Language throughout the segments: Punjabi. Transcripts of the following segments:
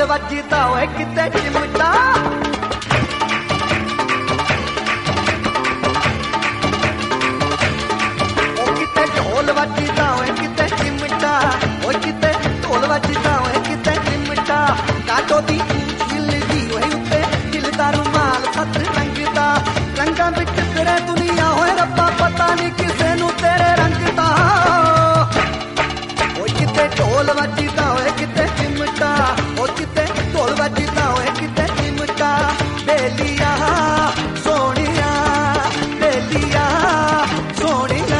ਵੱਜਦਾ ਓਏ ਕਿਤੇ ਚਿਮਟਾ ਢੋਲ ਵੱਜਦਾ ਓਏ ਕਿਤੇ ਚਿਮਟਾ ਓਏ ਕਿਤੇ ਢੋਲ ਵੱਜਦਾ ਓਏ ਕਿਤੇ ਚਿਮਟਾ ਕਾਟੋ ਦੀ ਹਿੱਲਦੀ ਓਏ ਉੱਤੇ ਹਿੱਲਦਾ ਰੁਮਾਲ ਸੱਤ ਰੰਗ ਦਾ ਰੰਗਾਂ ਵਿੱਚ ਫਿਰੇ ਦੁਨੀਆ ਹੋਏ ਰੱਬਾ ਪਤਾ ਨਹੀਂ ਕਿਸੇ ਨੂੰ ਤੇਰੇ ਰੰਗ ਦਾ ਓਏ ਕਿਤੇ ਢੋਲ ਵੱਜਦਾ ਓਏ ਕਿਤੇ ਚਿਮਟਾ ਓਏ ਕਿਤੇ ਢੋਲ ਵੱਜਦਾ ਓਏ ਕਿਤੇ ਚਿਮਟਾ ਬੇਲੀਆ ਸੋਹਣੀਆ ਬੇਲੀਆ ਸੋਹਣੀਆ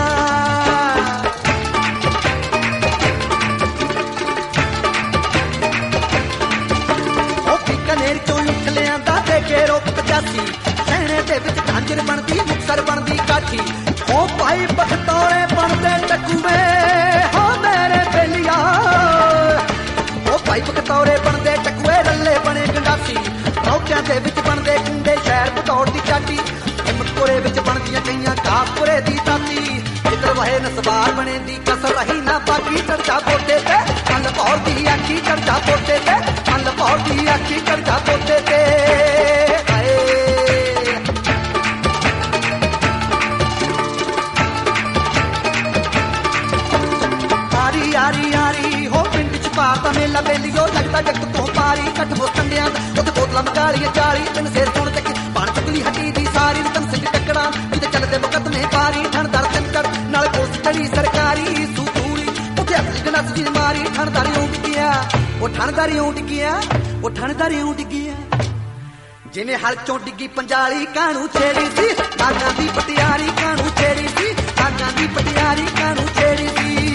ਕਨੇਰ ਚੋਂ ਉੱਠ ਲਿਆਂਦਾ ਦੇ ਕੇ ਰੋਕ 85 ਸਹਿਣੇ ਦੇ ਵਿੱਚ ਝਾਂਜਰ ਬਣਦੀ ਮੁਕਤਸਰ ਬਣਦੀ ਕਾਠੀ ਹੋ ਭਾਈ ਬਖਤੌਰੇ ਬਣਦੇ ਟਕੂਏ ਹੋ ਮੇਰੇ ਬੇਲੀਆ ਹੋ ਭਾਈ ਬਖਤੌਰੇ ਬਣਦੇ ਟਕੂਏ ਰੱਲੇ ਬਣੇ ਗੰਡਾਸੀ ਰੌਕਿਆਂ ਦੇ ਵਿੱਚ ਬਣਦੇ ਕੁੰਡੇ ਸ਼ਹਿਰ ਬਟੌੜ ਦੀ ਚਾਟੀ ਹਿੰਮਤਪੁਰੇ ਵਿੱਚ ਬਣਦੀਆਂ ਕਈਆਂ ਕਾਪੁਰੇ ਦੀ ਦਾਤੀ ਜਿੱਧਰ ਵਹੇ ਨਸਬਾਰ ਬਣੇ ਦੀ ਕਸਰ ਰਹੀ ਨਾ ਬਾਕੀ ਚੜ੍ਹਦਾ ਬੋਟੇ ਤੇ ਕੱਲ ਭੌਰ ਦੀ ਆਖੀ ਚੜ੍ਹਦਾ ਬੋਟੇ ਤੇ ਕੱਲ ਭੌਰ ਦੀ ਆਖੀ ਚੜ੍ਹਦਾ ਬੋਟੇ ਤੇ ਆਰੀ ਆਰੀ ਆਰੀ ਹੋ ਪਿੰਡ ਚ ਪਾਤਾ ਮੇਲਾ ਬੇਲੀਓ ਲੱਗਦਾ ਜੱਗ ਤੋਂ ਪਾਰੀ ਕੱਟ ਬੋਤੰਡਿਆਂ ਦਾ ਉੱਥੇ ਬੋਤਲਾਂ ਮਕਾਲੀਆਂ 40 ਤਿੰਨ ਸਿਰ ਸੁਣ ਚੱਕੀ ਪਾਣ ਚੁਗਲੀ ਹੱਟੀ ਦੀ ਸਾਰੀ ਰਤਨ ਸਿੰਘ ਟੱਕਰਾਂ ਕਿਤੇ ਚੱਲਦੇ ਮੁਕੱਦਮੇ ਪਾਰੀ ਠਣਦਾਰ ਤਿੰਕਰ ਨਾਲ ਕੋਸ ਚੜੀ ਸਰਕਾਰੀ ਸੂਤੂਲੀ ਉੱਥੇ ਅਸਲੀ ਗਨਸ ਦੀ ਮਾਰੀ ਠਣਦਾਰੀ ਉੱਡ ਗਿਆ ਉਹ ਠਣਦਾਰੀ ਉੱਡ ਗਿਆ ਉਹ ਠਣਦਾਰੀ ਉੱਡ ਗਿਆ ਜਿਵੇਂ ਹਲ ਚੋਂ ਡਿੱਗੀ ਪੰਜਾਲੀ ਕਾਹਨੂੰ ਛੇੜੀ ਸੀ ਆਗਾਂ ਦੀ ਪਟਿਆਰੀ ਕਾਹਨੂੰ ਛੇੜੀ ਸੀ ਆਗਾਂ ਦੀ ਪਟਿਆਰੀ ਕਾਹਨੂੰ ਛੇੜੀ ਸੀ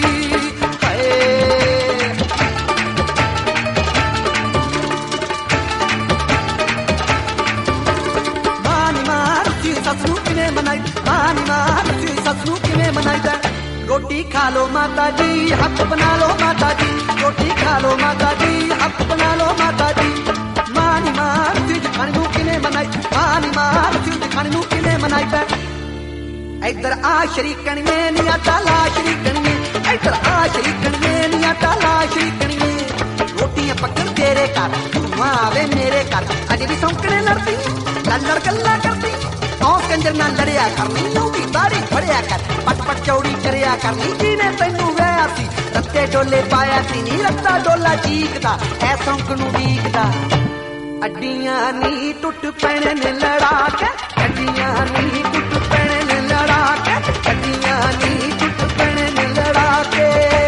ਸੱਸ ਨੂੰ ਕਿਵੇਂ ਮਨਾਈ ਮਾਨੀ ਮਾਰ ਸੱਸ ਨੂੰ ਕਿਵੇਂ ਮਨਾਈਦਾ ਰੋਟੀ ਖਾ ਲੋ ਮਾਤਾ ਜੀ ਹੱਥ ਬਣਾ ਲੋ ਮਾਤਾ ਜੀ ਰੋਟੀ ਖਾ ਲੋ ਮਾਤਾ ਜੀ ਹੱਥ ਬਣਾ ਲੋ ਮਾਤਾ ਜੀ ਮਾਨੀ ਮਾਰ ਖਾਣੇ ਨੂੰ ਕਿਵੇਂ ਮਨਾਈ ਮਾਨੀ ਮਾਰ ਖਾਣੇ ਨੂੰ ਕਿਵੇਂ ਮਨਾਈਦਾ ਇੱਧਰ ਆ ਸ਼ਰੀਕਣੀਏ ਨੀ ਆਟਾ ਲਾ ਸ਼ਰੀਕਣੀਏ ਇੱਧਰ ਆ ਸ਼ਰੀਕਣੀਏ ਨੀ ਆਟਾ ਲਾ ਸ਼ਰੀਕਣੀਏ ਰੋਟੀਆਂ ਪੱਕਣ ਤੇਰੇ ਘਰ ਤੂੰ ਆਵੇ ਮੇਰੇ ਘਰ ਅਜੇ ਵੀ ਸੌਂਕਣੇ ਲੜਦੀ ਲੜ ਗੱਲਾਂ ਕਰਦੀ ਕੌਣ ਕੰਜਰ ਨਾਲ ਲੜਿਆ ਕਰਨੀ ਤੂੰ ਵੀ ਦਾੜੀ ਫੜਿਆ ਕਰ ਪਟ ਪਟ ਚੌੜੀ ਕਰਿਆ ਕਰਨੀ ਜਿਹਨੇ ਤੈਨੂੰ ਵਿਆਹ ਸੀ ਰੱਤੇ ਡੋਲੇ ਪਾਇਆ ਸੀ ਨੀ ਰੱਤਾ ਡੋਲਾ ਚੀਕਦਾ ਐ ਸੌਂਕ ਨੂੰ ਡੀਕਦਾ ਅੱਡੀਆਂ ਨੀ ਟੁੱਟ ਪੈਣੇ ਨੇ ਲੜਾ ਕੇ ਅੱਡੀਆਂ ਨੀ ਟੁੱਟ ਪੈਣੇ ਨੇ ਲੜਾ ਕੇ ਅੱਡੀਆਂ ਨੀ ਟੁੱਟ ਪੈਣੇ ਨੇ ਲੜਾ ਕੇ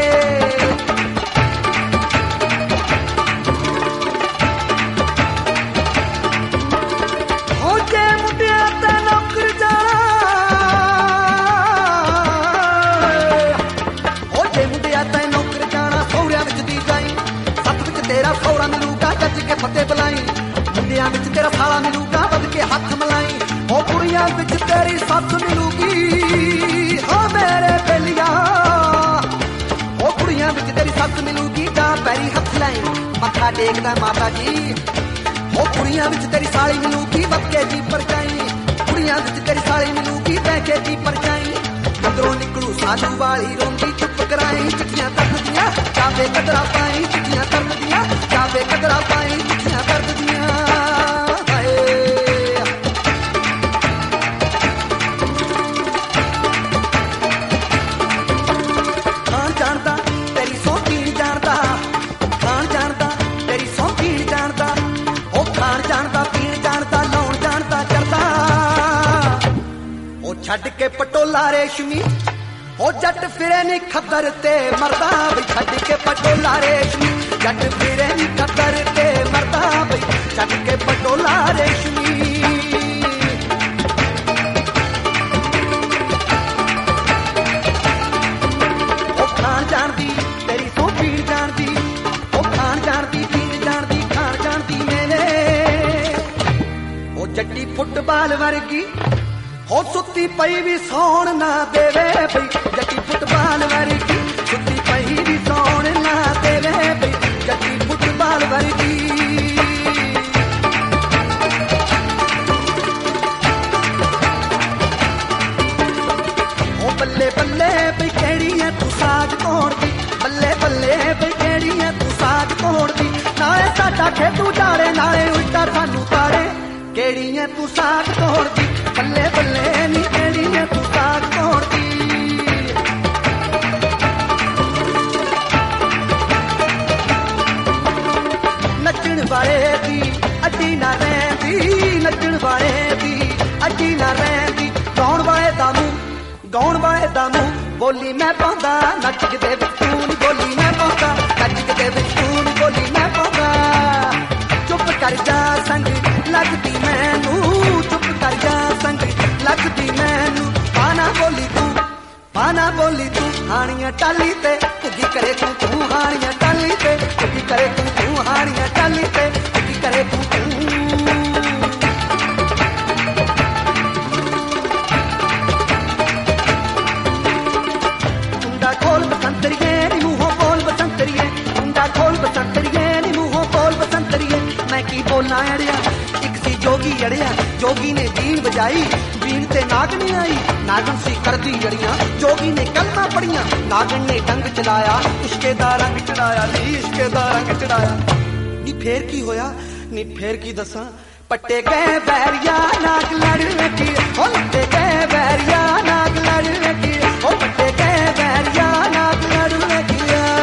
ਸੌਰਾ ਮਿਲੂਗਾ ਗੱਜ ਕੇ ਫੱਤੇ ਬੁਲਾਈ ਮੁੰਡਿਆਂ ਵਿੱਚ ਤੇਰਾ ਸਾਲਾ ਮਿਲੂਗਾ ਵੱਧ ਕੇ ਹੱਥ ਮਲਾਈ ਉਹ ਕੁੜੀਆਂ ਵਿੱਚ ਤੇਰੀ ਸੱਸ ਮਿਲੂਗੀ ਹੋ ਮੇਰੇ ਬੇਲੀਆ ਉਹ ਕੁੜੀਆਂ ਵਿੱਚ ਤੇਰੀ ਸੱਸ ਮਿਲੂਗੀ ਤਾਂ ਪੈਰੀ ਹੱਥ ਲਾਈ ਮੱਥਾ ਟੇਕਦਾ ਮਾਤਾ ਜੀ ਉਹ ਕੁੜੀਆਂ ਵਿੱਚ ਤੇਰੀ ਸਾਲੀ ਮਿਲੂਗੀ ਬੱਕੇ ਦੀ ਪਰਜਾਈ ਕੁੜੀਆਂ ਵਿੱਚ ਤੇਰੀ ਸਾਲੀ ਮਿਲੂਗੀ ਬੈਕੇ ਦੀ ਪਰਜਾਈ ਅੰਦਰੋਂ ਨਿਕਲੂ ਸਾਧੂ ਵਾਲੀ ਰੋਂਦੀ ਚੁੱਪ ਕਰਾਈ ਚਿੱਠੀਆਂ ਤੱਕਦੀਆਂ ਜਾਵੇ ਕਦਰਾ ਪਾਈ ਚਿੱਠੀਆਂ ਤੱਕਦੀਆਂ ਜਾਵੇ ਕਦਰਾ ਪਾਈ ਚਿੱਠੀਆਂ ਤੱਕਦੀਆਂ ਖਾਣ ਜਾਣਦਾ ਤੇਰੀ ਸੌਂ ਪੀਣ ਜਾਣਦਾ ਖਾਣ ਜਾਣਦਾ ਤੇਰੀ ਸੌਂ ਪੀਣ ਜਾਣਦਾ ਉਹ ਖਾਣ ਜਾਣਦਾ ਪੀਣ ਜਾਣਦਾ ਲਾਉਣ ਜਾਣਦਾ ਕਰਦਾ ਉਹ ਛੱਡ ਕੇ ਪਟੋਲਾ ਰੇਸ਼ਮੀ ਉਹ ਜੱਟ ਫਿਰੇ ਨੀ ਖੱਦਰ ਤੇ ਮਰਦਾ ਬਈ ਛੱਡ ਕੇ ਪਟੋਲਾ ਰੇਸ਼ਮੀ ਜੱਟ ਫਿਰੇ ਨੀ ਖੱਦਰ ਤੇ ਮਰਦਾ ਬਈ ਛੱਡ ਕੇ ਪਟੋਲਾ ਰੇਸ਼ਮੀ ਉਹ ਖਾਣ ਜਾਣਦੀ ਤੇਰੀ ਸੌਂ ਪੀਣ ਜਾਣਦੀ ਉਹ ਖਾਣ ਜਾਣਦੀ ਪੀਣ ਜਾਣਦੀ ਖਾਣ ਜਾਣਦੀ ਮੈਨੇ ਉਹ ਜੱਟੀ ਫੁੱਟਬਾਲ ਵਰਗੀ ਹੋ ਸੁੱਤੀ ਪਈ ਵੀ ਸੌਣ ਨਾ ਦੇਵੇ ਬਈ ਜੱਟੀ ਫੁੱਟਬਾਲ ਵਰਗੀ ਸੁੱਤੀ ਪਈ ਵੀ ਸੌਣ ਨਾ ਦੇਵੇ ਬਈ ਜੱਟੀ ਫੁੱਟਬਾਲ ਵਰਗੀ ਉਹ ਬੱਲੇ ਬੱਲੇ ਬਈ ਕਿਹੜੀ ਐ ਤੂੰ ਸਾਜ ਤੋੜਦੀ ਬੱਲੇ ਬੱਲੇ ਬਈ ਕਿਹੜੀ ਐ ਤੂੰ ਸਾਜ ਤੋੜਦੀ ਨਾ ਸਾਡਾ आखे तू जाड़े नाले उल्टा सानू ताड़े केड़ी है तू साग तोड़दी बल्ले बल्ले नी केड़ी है तू साग तोड़दी नचण वाले दी अड्डी ना रैंदी नचण वाले दी अड्डी ना रैंदी गाउण वाले दा मूंह बोली मैं पाउंदा नच के दे विच तू नी बोली मैं पाउंदा नच के दे विच तू नी बोली मैं पाउंदा चुप कर जा संग लगदी मैनू चुप कर जा संग लगदी मैनू पाना बोली तू हानियां टाली ते कुगी करे तू हानियां टाली ते कुगी करे तू हानियां टाली ते कुगी करे तू मुंडा खोल बसंतरिए नी मुंहों बोल बसंतरिए मुंडा खोल बसंतरिए नी मुंहों बोल बसंतरिए मैं की बोलना अड़िया एक सी जोगी अड़िया जोगी ने बीन बजाई बीन ते नागन आई नागन सी करदी जड़ियां जोगी ने कलमा पड़ियां नागन ने डंग चलाया इश्के दा रंग चढ़ाया नी इश्के दा रंग चढ़ाया नी फेर की होया नी फेर की दसां पट्टे गए बैरिया नाग लड़ लगी ओ लट्टे गए बैरिया नाग लड़ लगी ओ पट्टे गए बैरिया नाग लड़ लगी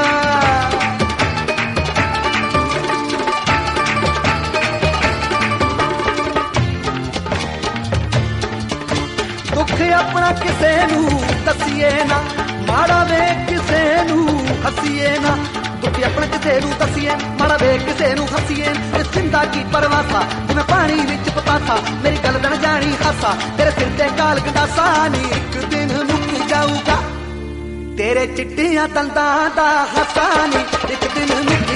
दुख अपना किसे नू दसिए ना माड़ा वे किसे नू हसीए ना दुख अपना किसे नू दसिए माड़ा वे किसे नू हसीए जिंदा की परवासा जिवें पानी विच पतासा मेरी गल न जानी हासा तेरे सिर ते काल गंडासा नी एक दिन मुक जाऊगा तेरे चिट्टियां दंदां दा हसा नी एक दिन मुक